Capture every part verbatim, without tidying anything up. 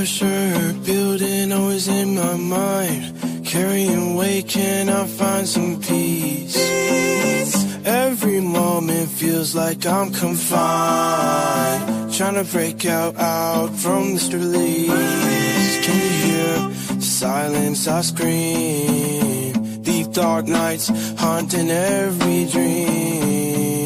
pressure building always in my mind. Carrying weight, can I find some peace? Every moment feels like I'm confined, trying to break out, out from this release. Can you hear the silence I scream? These dark nights haunting every dream.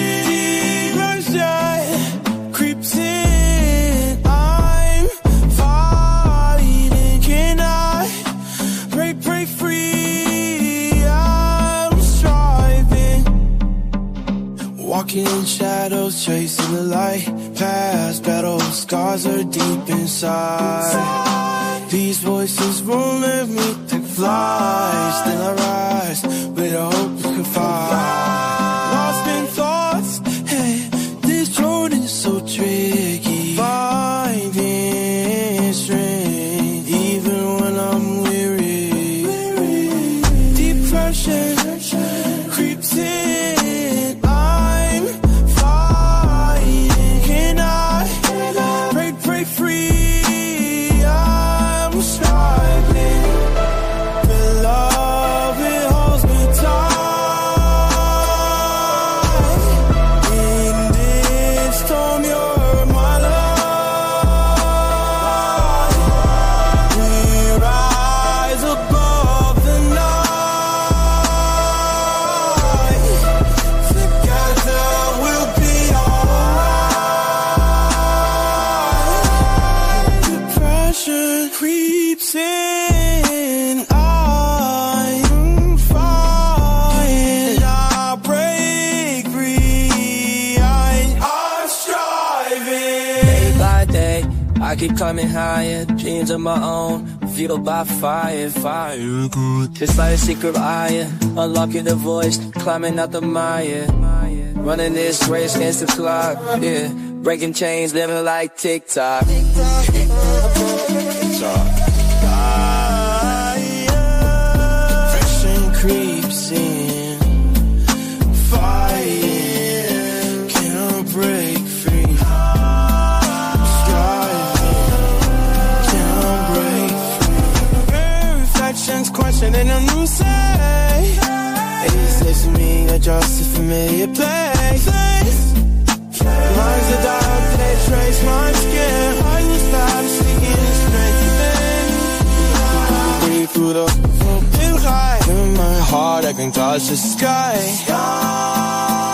Depression creeps in, I'm fighting. Can I break, break free? I'm striving, walking in shadows, chasing the light. Past battle scars are deep inside. These voices won't let me take flight. Still I rise with a hope to confide. Lost in thoughts, hey, this road is so tricky. Finding strength even when I'm weary. Depression creeps in, I'm fighting. Can I break, break free? I'm striving. Love, it holds me tight. In this storm, you're my light. We rise above the night. Together we'll be alright. Depression creeps in, I'm fine. I break free, I, I'm striving. Day by day, I keep climbing higher. Dreams of my own, fueled by fire, fire. Just like a secret eye, unlocking the voice, climbing out the mire. Running this race against the clock, yeah. Breaking chains, living like TikTok. Depression creeps in, fighting, can't break free. Striving, can't break free. Reflections questioning a new say. Is this me or just a familiar place? Mine's a dark day, trace my skin. I was about to sneak in straight within. Breathe through the open high. In my heart, I can touch the sky.